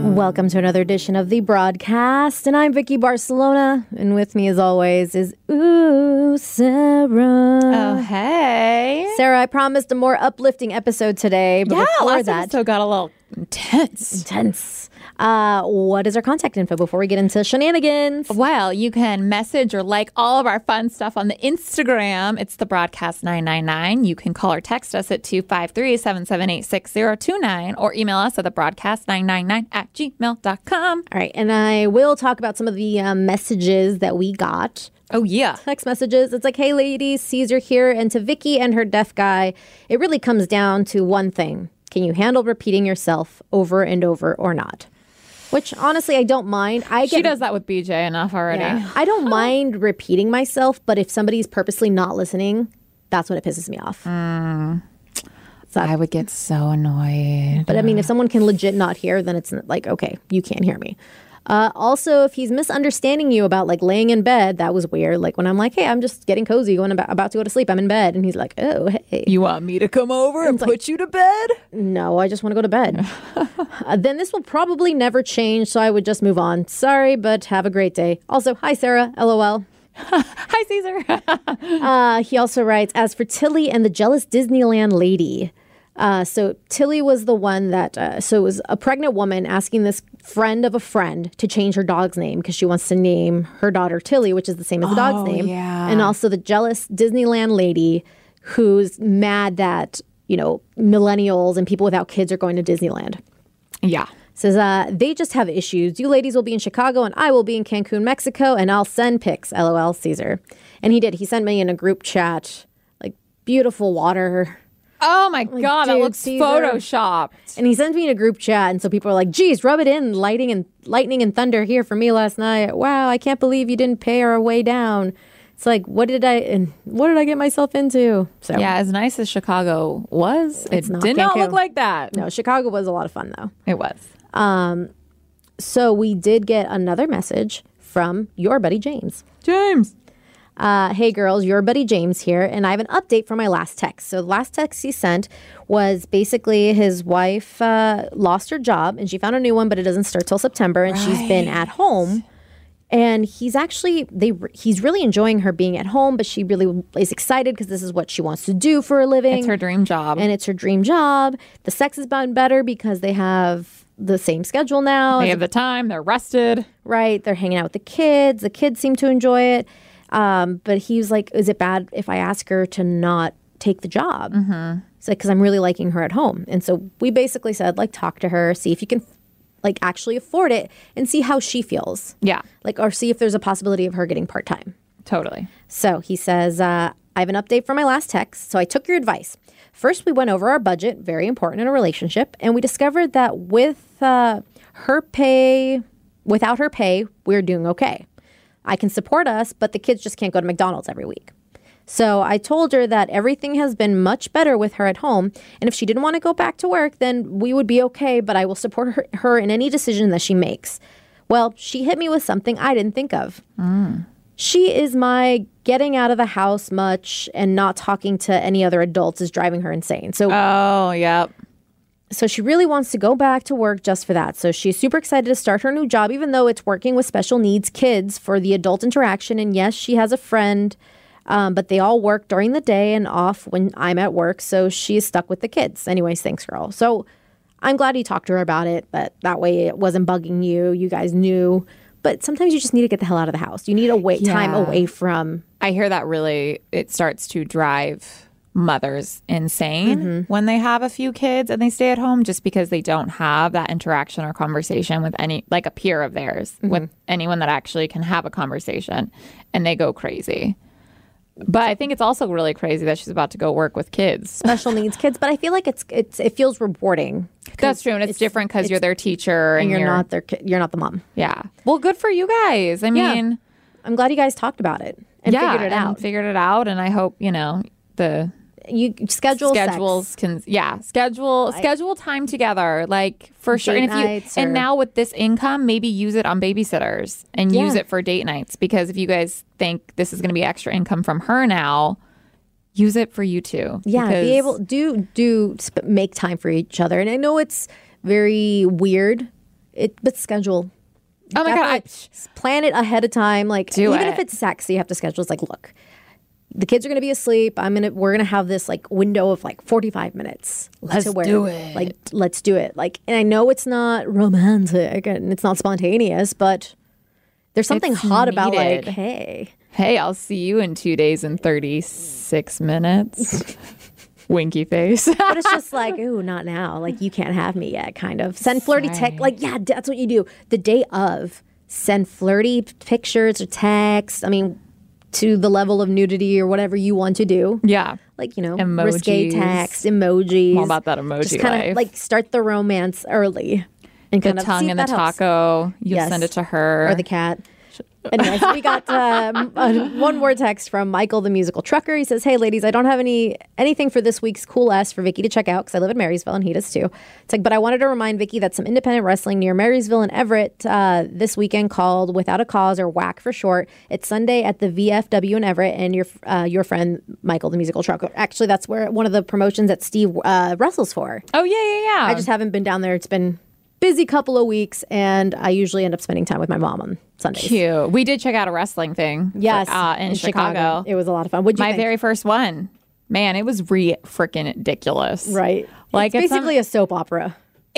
Welcome to another edition of the broadcast, and I'm Vicky Barcelona, and with me as always is Sarah. Oh, hey. Sarah, I promised a more uplifting episode today, but before last that, episode got a little intense. What is our contact info before we get into shenanigans? Well, you can message or like all of our fun stuff on the Instagram. It's the broadcast 999. You can call or text us at 253-778-6029 or email us at the broadcast 999@gmail.com. All right, and I will talk about some of the messages that we got. Oh, yeah. Text messages. It's like, hey, ladies, Caesar here. And to Vicky and her deaf guy, it really comes down to one thing. Can you handle repeating yourself over and over or not? Which, honestly, I don't mind. She does that with BJ enough already. Yeah. I don't mind repeating myself, but if somebody's purposely not listening, that's when it pisses me off. So, I would get so annoyed. but I mean, if someone can legit not hear, then it's like, okay, you can't hear me. Also, if he's misunderstanding you about like laying in bed, that was weird. Like when I'm like, hey, I'm just getting cozy, about to go to sleep. I'm in bed. And he's like, oh, hey. You want me to come over and put you to bed? No, I just want to go to bed. Then this will probably never change, so I would just move on. Sorry, but have a great day. Also, hi, Sarah. LOL. Hi, Caesar. He also writes, as for Tilly and the jealous Disneyland lady. So Tilly was the one that, so it was a pregnant woman asking this friend of a friend to change her dog's name because she wants to name her daughter Tilly, which is the same as the dog's name. Yeah. And also the jealous Disneyland lady who's mad that, you know, millennials and people without kids are going to Disneyland. Yeah. Says, they just have issues. You ladies will be in Chicago and I will be in Cancun, Mexico, and I'll send pics. LOL, Caesar. And he did. He sent me in a group chat, like, beautiful water. Oh my God, that dude, looks Caesar. photoshopped. And he sent me in a group chat, and so people are like, geez, rub it in, lightning and thunder here for me last night. Wow, I can't believe you didn't pay our way down. It's like, what did I get myself into? So Yeah, as nice as Chicago was, it did not look like that. No, Chicago was a lot of fun, though. It was. So we did get another message from your buddy James. James. Hey girls, your buddy James here, and I have an update from my last text. So the last text he sent was basically his wife lost her job and she found a new one, but it doesn't start till September, and she's been at home. And he's really enjoying her being at home, but she really is excited because this is what she wants to do for a living. It's her dream job. And it's her dream job. The sex has been better because they have the same schedule now. They have the time. They're rested. Right. They're hanging out with the kids. The kids seem to enjoy it. But he was like, is it bad if I ask her to not take the job? Mm-hmm. It's like, because I'm really liking her at home. And so we basically said, like, talk to her, see if you can, like, actually afford it and see how she feels. Yeah. Like, or see if there's a possibility of her getting part-time. Totally. So he says, I have an update from my last text. So I took your advice. First, we went over our budget, very important in a relationship. And we discovered that without her pay, we're doing okay. I can support us, but the kids just can't go to McDonald's every week. So I told her that everything has been much better with her at home. And if she didn't want to go back to work, then we would be okay, but I will support her in any decision that she makes. Well, she hit me with something I didn't think of. She is my getting out of the house much and not talking to any other adults is driving her insane. So Oh, yep. So she really wants to go back to work just for that. So she's super excited to start her new job, even though it's working with special needs kids for the adult interaction. And yes, she has a friend, but they all work during the day and off when I'm at work. So she's stuck with the kids. Anyways, thanks, girl. So I'm glad he talked to her about it, but that way it wasn't bugging you. You guys knew. But sometimes you just need to get the hell out of the house. You need time away from. I hear that really, it starts to drive mothers insane when they have a few kids and they stay at home, just because they don't have that interaction or conversation with any, like a peer of theirs, with anyone that actually can have a conversation, and they go crazy. But I think it's also really crazy that she's about to go work with kids, special needs kids. But I feel like it feels rewarding. That's true, and it's different because you're their teacher and you're not the mom. Yeah. Well, good for you guys. I mean, I'm glad you guys talked about it and figured it out. And I hope the schedules sex. schedule time together, like, for sure. And now with this income, maybe use it on babysitters and use it for date nights, because if you guys think this is going to be extra income from her now, use it for you too. Yeah, be able make time for each other. And I know it's very weird But schedule. Oh my God. Plan it ahead of time. Like, Do even it. if it's sex, you have to schedule. It's like, look, the kids are going to be asleep. We're going to have this like window of like 45 minutes. Let's do it. Like, let's do it. Like, and I know it's not romantic and it's not spontaneous, but there's something It's hot about needed. like, hey, I'll see you in 2 days and 36 minutes. Winky face. but it's just like, ooh, not now. Like, you can't have me yet, kind of. Send flirty text. Like, yeah, that's what you do. The day of, send flirty pictures or text. I mean, to the level of nudity or whatever you want to do. Yeah. Like, you know, Emojis. risque text, emojis. I'm all about that emoji Just kind life. of like start the romance early. And The kind of tongue see in if the that helps. taco. You Yes. send it to her. Or the cat. Anyways, we got one more text from Michael, the musical trucker. He says, "Hey, ladies, I don't have anything for this week's Cool S for Vicky to check out because I live in Marysville and he does too. It's like, but I wanted to remind Vicky that some independent wrestling near Marysville and Everett this weekend called Without a Cause, or WAC for short. It's Sunday at the VFW in Everett, and your friend Michael, the musical trucker. Actually, that's where one of the promotions that Steve wrestles for. Oh, yeah. I just haven't been down there. It's been busy couple of weeks, and I usually end up spending time with my mom on Sundays. Cute. We did check out a wrestling thing. Yes, in Chicago. It was a lot of fun. What'd you My think? very first one. Man, it was freaking ridiculous. Right. Like, it's it's basically a soap opera.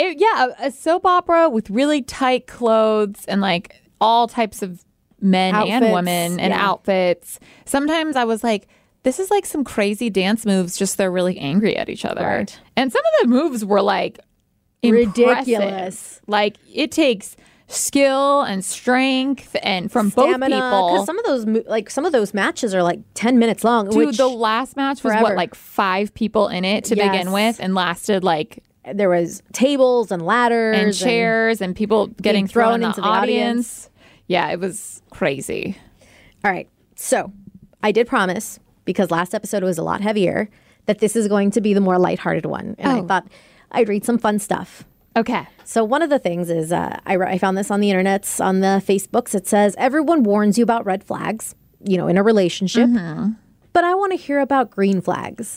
a soap opera with really tight clothes and like all types of men and Outfits, women and yeah. outfits. Sometimes I was like, this is like some crazy dance moves, just they're really angry at each other. Right. And some of the moves were like Ridiculous. impressive. Like, it takes skill and strength and from both Stamina, people. because some of those matches are like 10 minutes long. Dude, which the last match was forever. what, like 5 people in it to begin Yes. with, and lasted like there was tables and ladders and chairs and people getting thrown in into the the audience. Yeah, it was crazy. All right. So I did promise, because last episode was a lot heavier, that this is going to be the more lighthearted one. And I thought I'd read some fun stuff. Okay. So one of the things is I found this on the internet, on the Facebooks. It says, everyone warns you about red flags, you know, in a relationship. But I want to hear about green flags.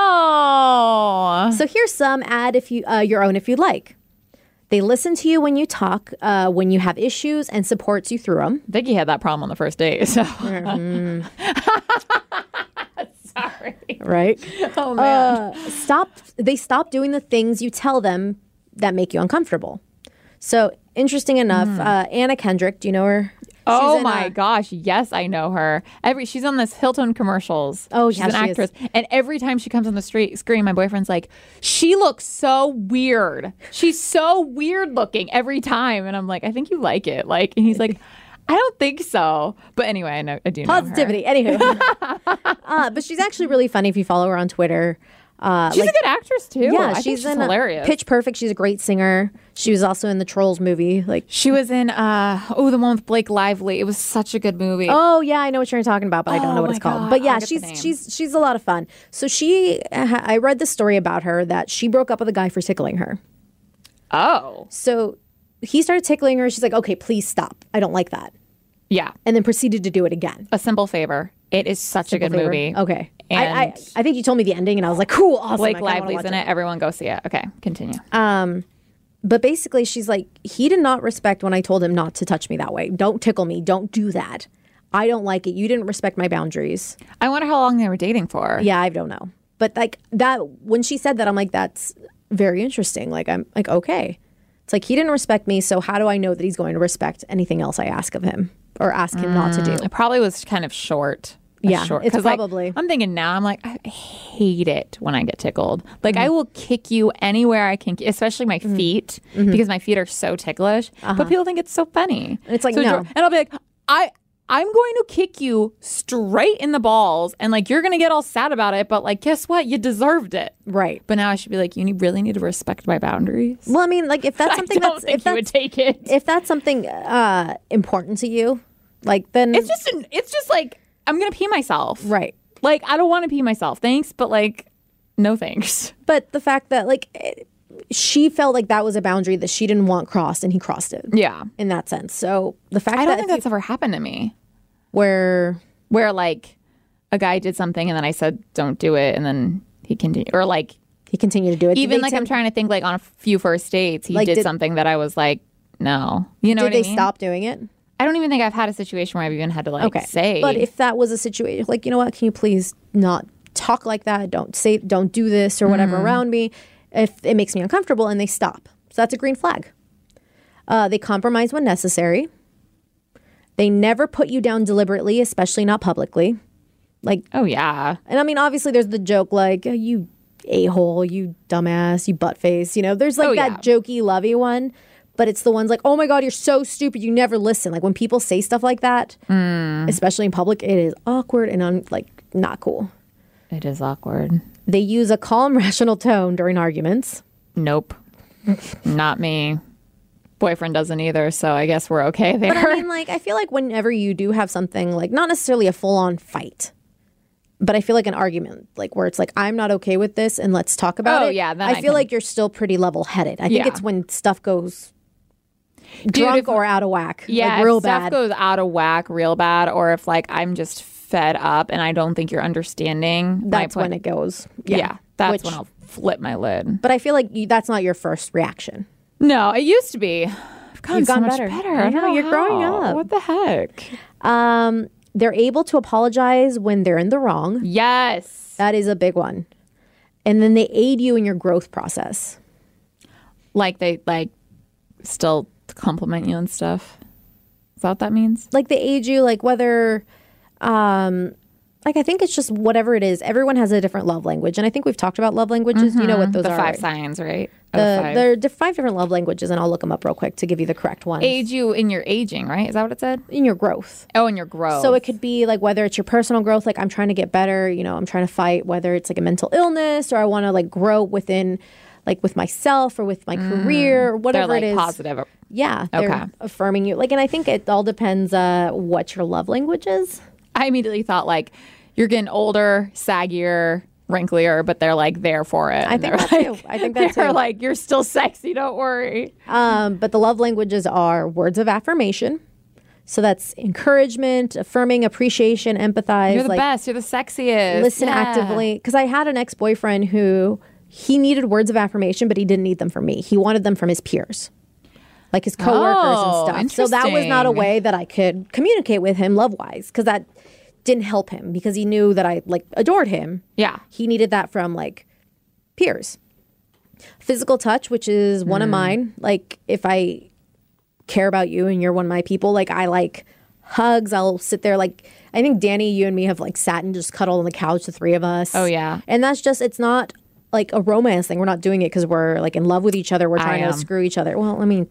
Oh. So here's some. Add if you your own if you'd like. They listen to you when you talk, when you have issues, and supports you through them. Vicky had that problem on the first date. So. Sorry. Right? Oh, man. They stop doing the things you tell them that make you uncomfortable. So interesting enough, Anna Kendrick, do you know her? Oh in, my gosh, yes, I know her. She's on this Hilton commercials. Oh, she's yeah, an she is. actress, and every time she comes on the screen, my boyfriend's like, "She looks so weird. She's so weird looking every time," and I'm like, "I think you like it." Like, and he's like, "I don't think so." But anyway, I do know her. Positivity. Anywho, but she's actually really funny if you follow her on Twitter. She's a good actress too. Yeah, I think she's in hilarious. Pitch Perfect. She's a great singer. She was also in the Trolls movie. Like, She was in the one with Blake Lively. It was such a good movie. oh yeah, I know what you're talking about, but I don't know what my it's called. God, But yeah, I'll get the name. she's a lot of fun. So I read the story about her that she broke up with a guy for tickling her. Oh. So he started tickling her. She's like, okay, please stop. I don't like that. Yeah. And then proceeded to do it again. A Simple Favor. It is such a good Favor. movie. Okay. And I think you told me the ending, and I was like, cool, awesome. Blake I kinda wanna Lively's watch in it. Everyone go see it. Okay, continue. But basically, she's like, he did not respect when I told him not to touch me that way. Don't tickle me. Don't do that. I don't like it. You didn't respect my boundaries. I wonder how long they were dating for. Yeah, I don't know. But like that, when she said that, I'm like, that's very interesting. Like, I'm like, okay. It's like, he didn't respect me. So how do I know that he's going to respect anything else I ask of him or ask him not to do? It probably was kind of short. Yeah, short. it's 'Cause, like, probably. I'm thinking now, I'm like, I hate it when I get tickled. Like, I will kick you anywhere I can, especially my feet, because my feet are so ticklish. But people think it's so funny. And it's like, So no. and I'll be like, I'm going to kick you straight in the balls, and like, you're going to get all sad about it. But like, guess what? You deserved it. Right. But now I should be like, really need to respect my boundaries. Well, I mean, like, if that's something I don't that's think if you would that's take it. if that's something important to you, like, then It's just like, I'm gonna pee myself. right. Like, I don't want to pee myself. Thanks, but like, no thanks. But the fact that like she felt like that was a boundary that she didn't want crossed, and he crossed it. Yeah. In that sense. So the fact I that don't think that's ever happened to me. where Where like a guy did something and then I said, don't do it. And then he continued. Or like, he continued to do it, even Did like they I'm trying to think like on a few first dates, he Like, did did- something that I was like, no. You know Did what they I mean? stop doing it? I don't even think I've had a situation where I've even had to like say. But if that was a situation, like, you know what, can you please not talk like that? Don't do this or whatever around me. If it makes me uncomfortable, and they stop. So that's a green flag. They compromise when necessary. They never put you down deliberately, especially not publicly. Like, oh yeah. and I mean, obviously there's the joke like, "Oh, you a-hole, you dumbass, you butt face." You know, there's like that jokey, lovey one. But it's the ones like, "Oh my God, you're so stupid. You never listen." Like when people say stuff like that, especially in public, it is awkward and like not cool. It is awkward. They use a calm, rational tone during arguments. Nope. Not me. Boyfriend doesn't either, so I guess we're okay there. But I mean, like, I feel like whenever you do have something, like, not necessarily a full-on fight, but I feel like an argument, like, where it's like, I'm not okay with this, and let's talk about it. Oh, yeah. Then I feel like you're still pretty level-headed. I think it's when stuff goes drunk or out of whack. Yeah, like, real if stuff bad. goes out of whack real bad, or if, like, I'm just fed up and I don't think you're understanding That's my when point. it goes. Yeah, that's when I'll flip my lid. But I feel like that's not your first reaction. No, it used to be. I've gotten You've so gotten much better. I I know, don't you're growing how. up. What the heck? They're able to apologize when they're in the wrong. Yes. That is a big one. And then they aid you in your growth process. Like they still compliment you and stuff. Is that what that means? Like they aid you, like whether, like I think it's just whatever it is. Everyone has a different love language, and I think we've talked about love languages. You know what those The are? 5 signs, right? There are 5 different love languages, and I'll look them up real quick to give you the correct ones. Aid you in your aging, right? Is that what it said? In your growth. Oh, in your growth. So it could be like whether it's your personal growth, like I'm trying to get better, you know, I'm trying to fight, whether it's like a mental illness or I want to like grow within, like with myself or with my career or whatever they're like it is. positive. Yeah, they're Okay. affirming you. Like, and I think it all depends what your love language is. I immediately thought like you're getting older, saggier, wrinklier, but they're like there for it. I think that too. I think that they're too. like you're still sexy. Don't worry. But the love languages are words of affirmation. So that's encouragement, affirming, appreciation, empathize. You're the like, best. You're the sexiest. listen Yeah. actively. Because I had an ex-boyfriend who he needed words of affirmation, but he didn't need them from me. He wanted them from his peers, like his coworkers and stuff. So that was not a interesting. way that I could communicate with him love-wise, because that didn't help him, because he knew that I like adored him. Yeah. He needed that from like peers. Physical touch, which is one of mine. Like if I care about you and you're one of my people, like I like hugs. I'll sit there. Like I think Danny, you and me have like sat and just cuddled on the couch, the 3 of us. Oh, yeah. And that's just, it's not like a romance thing. We're not doing it because we're like in love with each other. We're trying to am. screw each other. Well, I mean,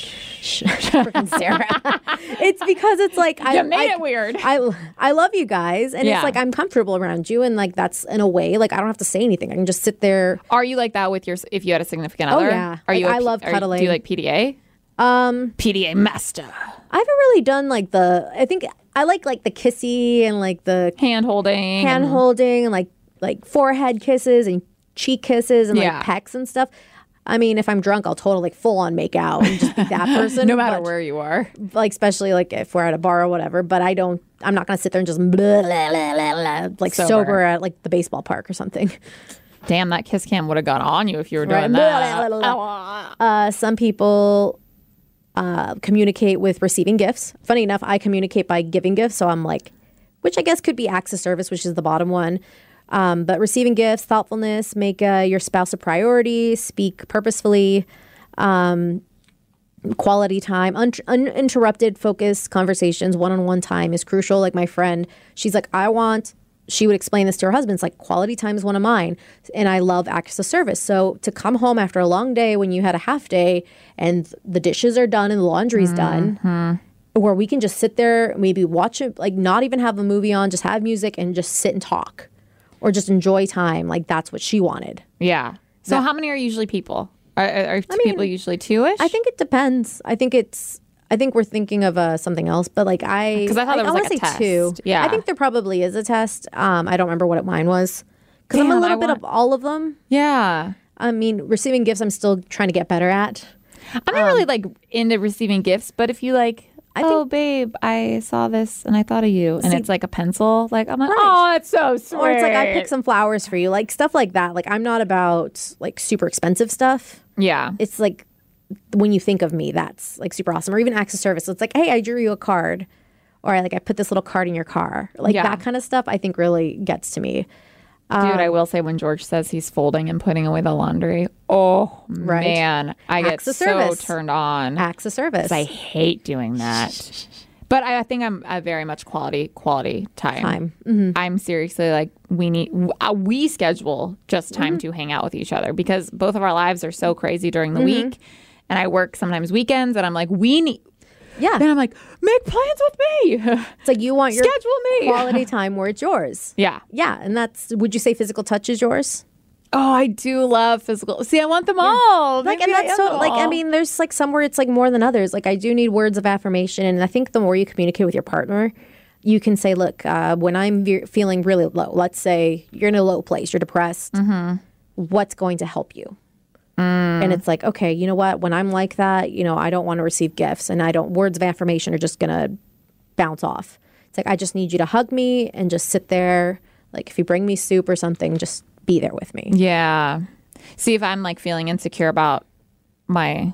freaking Sarah. It's because it's like You made it weird. I love you guys, and Yeah. it's like I'm comfortable around you, and like that's in a way like I don't have to say anything. I can just sit there. Are you like that with your if you had a significant other? yeah. Are Like, you? I love cuddling. Do you like PDA? PDA master. I haven't really done like I think I like the kissy and like the Hand holding. hand holding and like forehead kisses and cheek kisses and Yeah. like pecks and stuff. I mean, if I'm drunk, I'll totally like full on make out and just be that person. no matter but, where you are. like especially like if we're at a bar or whatever. But I'm not gonna sit there and just blah, blah, blah, blah, blah, like sober at like the baseball park or something. Damn, that kiss cam would have gone on you if you were doing Right. that. Blah, blah, blah, some people communicate with receiving gifts. Funny enough, I communicate by giving gifts. So I'm like, which I guess could be acts of service, which is the bottom one. But receiving gifts, thoughtfulness, make your spouse a priority, speak purposefully, quality time, uninterrupted, focused conversations, one-on-one time is crucial. Like my friend, she's like, she would explain this to her husband. It's like quality time is one of mine. And I love acts of service. So to come home after a long day when you had a half day and the dishes are done and the laundry's done, where we can just sit there, maybe watch it, like not even have a movie on, just have music and just sit and talk or just enjoy time. Like that's what she wanted. Yeah. So how many are usually people? Are people usually 2-ish? I think it depends. I think we're thinking of something else, but like because I thought there was wanna like a say test. 2. Yeah. I think there probably is a test. I don't remember what mine was because I'm a Damn, little I bit of all of them. Yeah. I mean, receiving gifts, I'm still trying to get better at. I'm not really like into receiving gifts, but if you like, babe, I saw this and I thought of you, and it's like a pencil, like I'm like, oh, it's so sweet. Or it's like I picked some flowers for you, like stuff like that. Like I'm not about like super expensive stuff. Yeah. It's like when you think of me, that's like super awesome. Or even acts of service. So it's like, hey, I drew you a card, or I put this little card in your car. Like that kind of stuff I think really gets to me. Dude, I will say when George says he's folding and putting away the laundry, man, I get so turned on. Acts of service. I hate doing that. But I think I'm very much quality time. Mm-hmm. I'm seriously like, we schedule just time to hang out with each other because both of our lives are so crazy during the week. And I work sometimes weekends and I'm like, we need. Yeah. Then I'm like, make plans with me. It's like you want your schedule me quality time where it's yours. Yeah. Yeah. And would you say physical touch is yours? Oh, I do love physical. See, I want them all. Like, and that's so, like, I mean, there's like some where it's like more than others. Like, I do need words of affirmation. And I think the more you communicate with your partner, you can say, look, when I'm feeling really low, let's say you're in a low place, you're depressed, what's going to help you? And it's like, okay, you know what? When I'm like that, I don't want to receive gifts and words of affirmation are just going to bounce off. It's like, I just need you to hug me and just sit there. Like, if you bring me soup or something, just be there with me. Yeah. See, if I'm like feeling insecure about my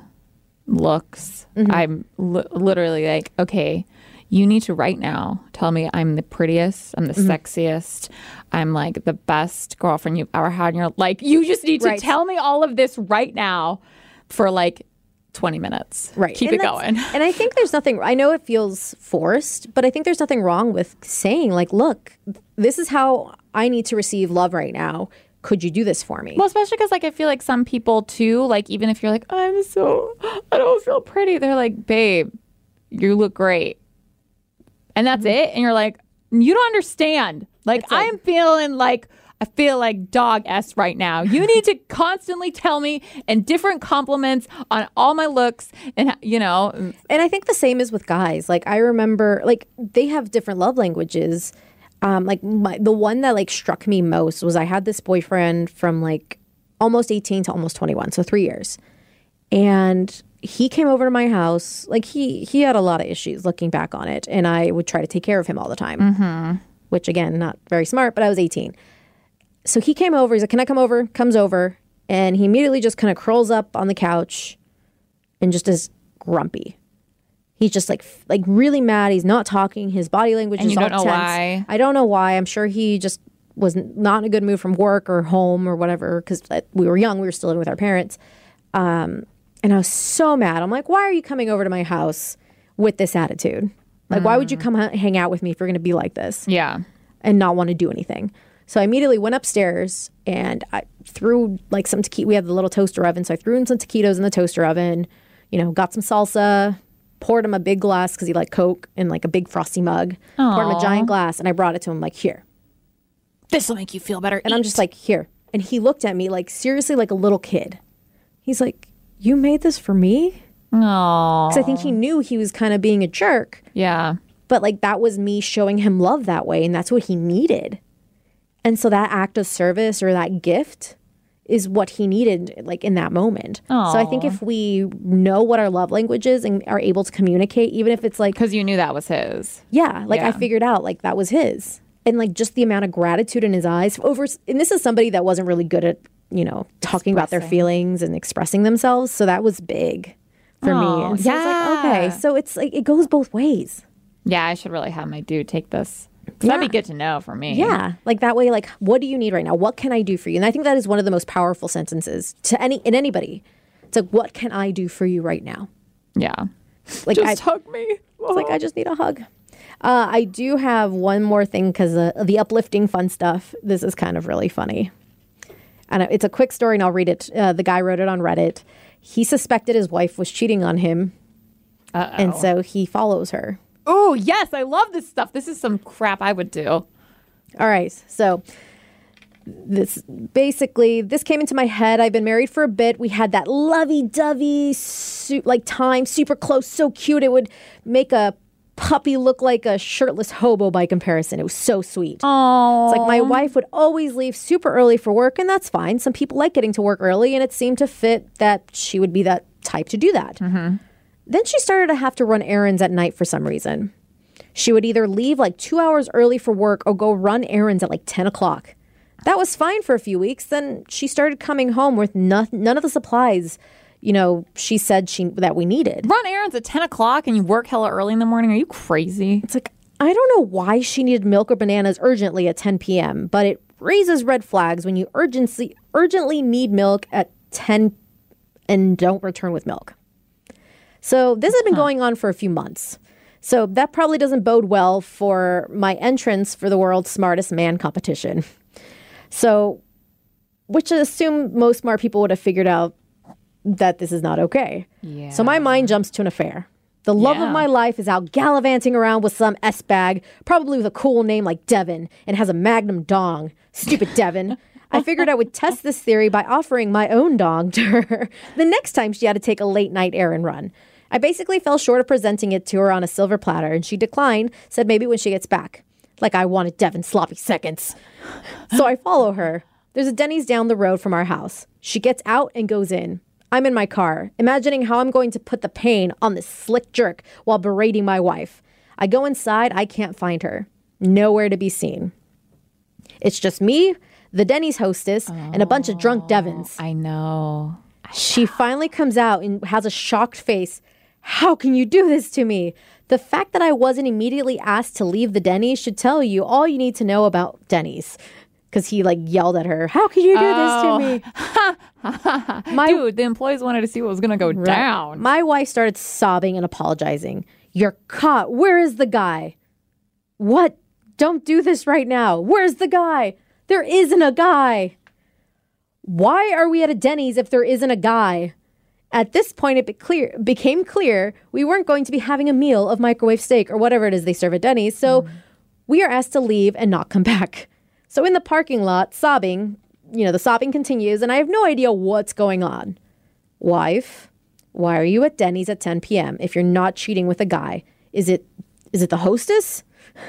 looks, I'm literally like, okay, you need to right now tell me I'm the prettiest, I'm the sexiest, I'm like the best girlfriend you've ever had in your life. You just need to tell me all of this right now for like 20 minutes. Right. Keep it going. And I think there's nothing, I know it feels forced, but I think there's nothing wrong with saying like, look, this is how I need to receive love right now. Could you do this for me? Well, especially because like I feel like some people too, like even if you're like, I don't feel pretty, they're like, babe, you look great. And that's it. And you're like, you don't understand. Like, I'm feeling like, I feel like dog S right now. You need to constantly tell me and different compliments on all my looks and, And I think the same is with guys. Like, I remember, like, they have different love languages. The one that, like, struck me most was I had this boyfriend from, like, almost 18 to almost 21. So 3 years. And he came over to my house. Like, he had a lot of issues looking back on it. And I would try to take care of him all the time. Which, again, not very smart, but I was 18. So he came over. He's like, can I come over? Comes over. And he immediately just kind of curls up on the couch and just is grumpy. He's just like really mad. He's not talking. His body language is all tense. And you don't know why? I don't know why. I'm sure he just was not in a good mood from work or home or whatever because we were young. We were still living with our parents. And I was so mad. I'm like, why are you coming over to my house with this attitude? Like, why would you come hang out with me if you're going to be like this? Yeah. And not want to do anything. So I immediately went upstairs and I threw like some taquitos. We have the little toaster oven. So I threw in some taquitos in the toaster oven, got some salsa, poured him a big glass because he liked Coke in like a big frosty mug, poured him a giant glass. And I brought it to him like, here. This will make you feel better. And I'm just like, here. And he looked at me like seriously like a little kid. He's like, you made this for me? Oh. Because I think he knew he was kind of being a jerk. Yeah. But like that was me showing him love that way. And that's what he needed. And so that act of service or that gift is what he needed like in that moment. Aww. So I think if we know what our love language is and are able to communicate, even if it's like... Because you knew that was his. Yeah. Like I figured out like that was his. And like just the amount of gratitude in his eyes over... And this is somebody that wasn't really good at, talking about their feelings and expressing themselves. So that was big for me. And so I was like, okay. So it's like, it goes both ways. Yeah, I should really have my dude take this. That'd be good to know for me. Yeah. Like that way, like, what do you need right now? What can I do for you? And I think that is one of the most powerful sentences to anybody. It's like, what can I do for you right now? Yeah. Like, just hug me. It's like, I just need a hug. I do have one more thing because the uplifting fun stuff. This is kind of really funny. And it's a quick story and I'll read it. The guy wrote it on Reddit. He suspected his wife was cheating on him. And so he follows her. Oh, yes. I love this stuff. This is some crap I would do. All right. So this came into my head. I've been married for a bit. We had that lovey-dovey time, super close, so cute. It would make a puppy look like a shirtless hobo by comparison. It was so sweet. Oh, it's like my wife would always leave super early for work, and that's fine. Some people like getting to work early, and it seemed to fit that she would be that type to do that. Mm-hmm. Then she started to have to run errands at night for some reason. She would either leave like 2 hours early for work or go run errands at like 10 o'clock. That was fine for a few weeks. Then she started coming home with none of the supplies, she said that we needed. Run errands at 10 o'clock and you work hella early in the morning. Are you crazy? It's like, I don't know why she needed milk or bananas urgently at 10 p.m., but it raises red flags when you urgently need milk at 10 and don't return with milk. So this has been going on for a few months. So that probably doesn't bode well for my entrance for the world's smartest man competition. So, which I assume most smart people would have figured out that this is not okay. Yeah. So my mind jumps to an affair. The love of my life is out gallivanting around with some S-bag, probably with a cool name like Devin, and has a magnum dong. Stupid Devin. I figured I would test this theory by offering my own dong to her the next time she had to take a late night errand run. I basically fell short of presenting it to her on a silver platter, and she declined, said maybe when she gets back. Like I wanted Devin's sloppy seconds. So I follow her. There's a Denny's down the road from our house. She gets out and goes in. I'm in my car, imagining how I'm going to put the pain on this slick jerk while berating my wife. I go inside, I can't find her. Nowhere to be seen. It's just me, the Denny's hostess, and a bunch of drunk Devins. I know. She finally comes out and has a shocked face. How can you do this to me? The fact that I wasn't immediately asked to leave the Denny's should tell you all you need to know about Denny's. Because he yelled at her, how could you do this to me? Dude, the employees wanted to see what was going to go down. My wife started sobbing and apologizing. You're caught. Where is the guy? What? Don't do this right now. Where's the guy? There isn't a guy. Why are we at a Denny's if there isn't a guy? At this point, it became clear we weren't going to be having a meal of microwave steak or whatever it is they serve at Denny's. So we are asked to leave and not come back. So in the parking lot, sobbing, the sobbing continues, and I have no idea what's going on. Wife, why are you at Denny's at 10 p.m. if you're not cheating with a guy? Is it the hostess?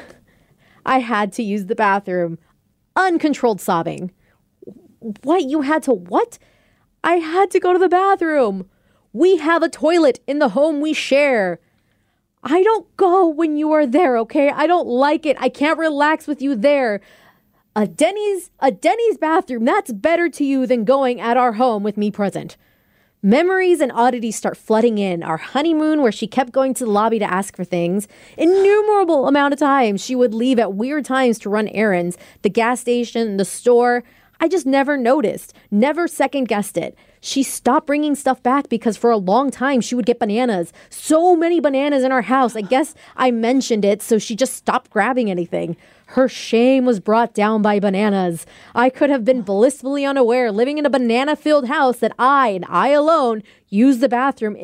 I had to use the bathroom. Uncontrolled sobbing. What? You had to what? I had to go to the bathroom. We have a toilet in the home we share. I don't go when you are there, okay? I don't like it. I can't relax with you there. A Denny's bathroom, that's better to you than going at our home with me present. Memories and oddities start flooding in. Our honeymoon, where she kept going to the lobby to ask for things. Innumerable amount of times she would leave at weird times to run errands. The gas station, the store. I just never noticed, never second guessed it. She stopped bringing stuff back because for a long time she would get bananas. So many bananas in our house. I guess I mentioned it, so she just stopped grabbing anything. Her shame was brought down by bananas. I could have been blissfully unaware, living in a banana-filled house that and I alone, used the bathroom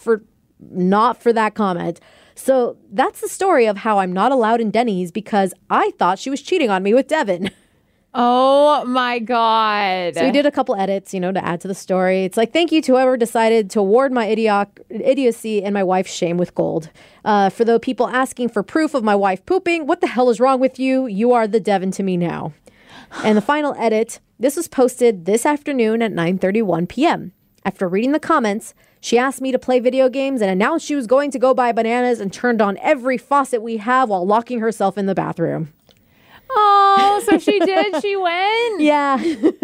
not for that comment. So that's the story of how I'm not allowed in Denny's because I thought she was cheating on me with Devin. Oh my God. So we did a couple edits, to add to the story. It's like, thank you to whoever decided to award my idiocy and my wife's shame with gold. For the people asking for proof of my wife pooping, what the hell is wrong with you? You are the Devin to me now. And the final edit, this was posted this afternoon at 9:31 p.m. After reading the comments, she asked me to play video games and announced she was going to go buy bananas and turned on every faucet we have while locking herself in the bathroom. Oh, so she did. She went. Yeah.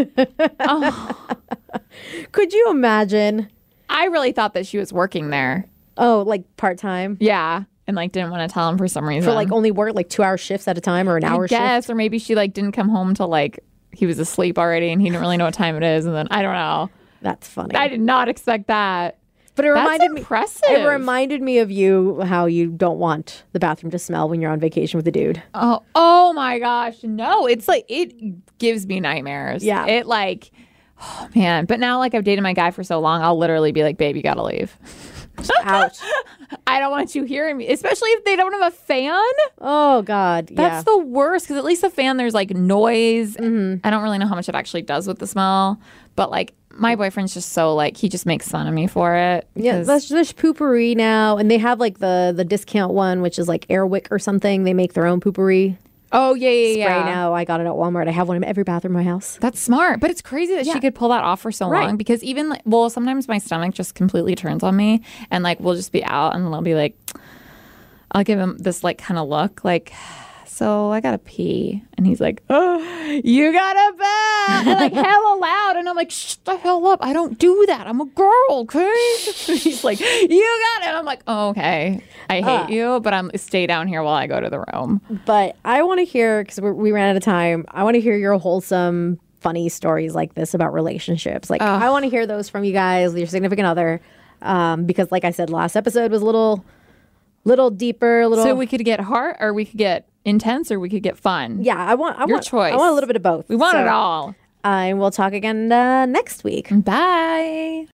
Could you imagine? I really thought that she was working there. Oh, like part-time? Yeah. And didn't want to tell him for some reason. For only work 2-hour shifts at a time or an hour shift? I guess, or maybe she didn't come home till he was asleep already and he didn't really know what time it is. And then I don't know. That's funny. I did not expect that. But it reminded impressive. It reminded me of you, how you don't want the bathroom to smell when you're on vacation with a dude. Oh my gosh. No, it's it gives me nightmares. Yeah. It oh man. But now I've dated my guy for so long, I'll literally be like, babe, you gotta leave. Ouch. I don't want you hearing me, especially if they don't have a fan. Oh God. That's the worst, because at least the fan, there's noise. Mm-hmm. I don't really know how much it actually does with the smell, but my boyfriend's just so he just makes fun of me for it. Yeah, there's Poopery now, and they have the discount one, which is Airwick or something. They make their own Poopery. Oh yeah, spray now. I got it at Walmart. I have one in every bathroom in my house. That's smart, but it's crazy that she could pull that off for so long. Because even sometimes my stomach just completely turns on me, and we'll just be out, and then I'll be I'll give him this kind of look, so I gotta pee. And he's like, oh, you gotta pee. And like hella loud. And I'm like, shut the hell up. I don't do that. I'm a girl, okay? He's like, you got it. I'm like, oh, okay. I hate you, but I'm stay down here while I go to the room. But I want to hear, because we ran out of time, I want to hear your wholesome, funny stories like this about relationships. Like, I want to hear those from you guys with your significant other. Because like I said, last episode was a little deeper, So we could get hard, or we could get intense, or we could get fun. Yeah, I want your choice. I want a little bit of both. We want it all. And we'll talk again next week. Bye.